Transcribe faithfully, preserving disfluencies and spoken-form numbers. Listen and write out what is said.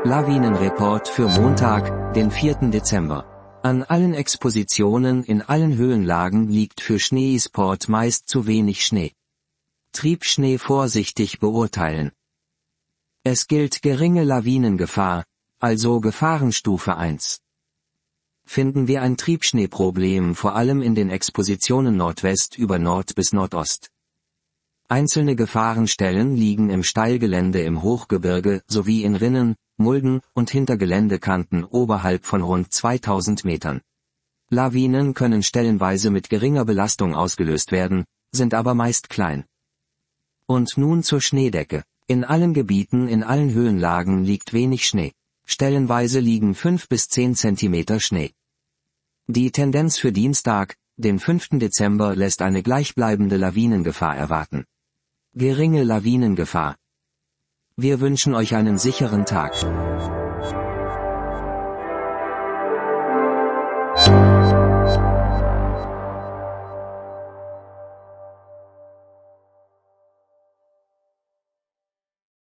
Lawinenreport für Montag, den vierten Dezember. An allen Expositionen in allen Höhenlagen liegt für Schneesport meist zu wenig Schnee. Triebschnee vorsichtig beurteilen. Es gilt geringe Lawinengefahr, also Gefahrenstufe eins. Finden wir ein Triebschneeproblem vor allem in den Expositionen Nordwest über Nord bis Nordost. Einzelne Gefahrenstellen liegen im Steilgelände im Hochgebirge sowie in Rinnen, Mulden und Hintergeländekanten oberhalb von rund zweitausend Metern. Lawinen können stellenweise mit geringer Belastung ausgelöst werden, sind aber meist klein. Und nun zur Schneedecke. In allen Gebieten in allen Höhenlagen liegt wenig Schnee. Stellenweise liegen fünf bis zehn Zentimeter Schnee. Die Tendenz für Dienstag, den fünften Dezember, lässt eine gleichbleibende Lawinengefahr erwarten. Geringe Lawinengefahr. Wir wünschen euch einen sicheren Tag.